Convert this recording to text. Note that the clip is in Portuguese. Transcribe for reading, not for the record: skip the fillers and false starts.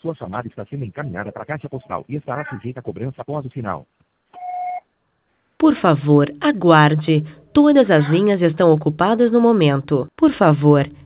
Sua chamada está sendo encaminhada para a caixa postal e estará sujeita a cobrança após o sinal. Por favor, aguarde. Todas as linhas estão ocupadas no momento. Por favor,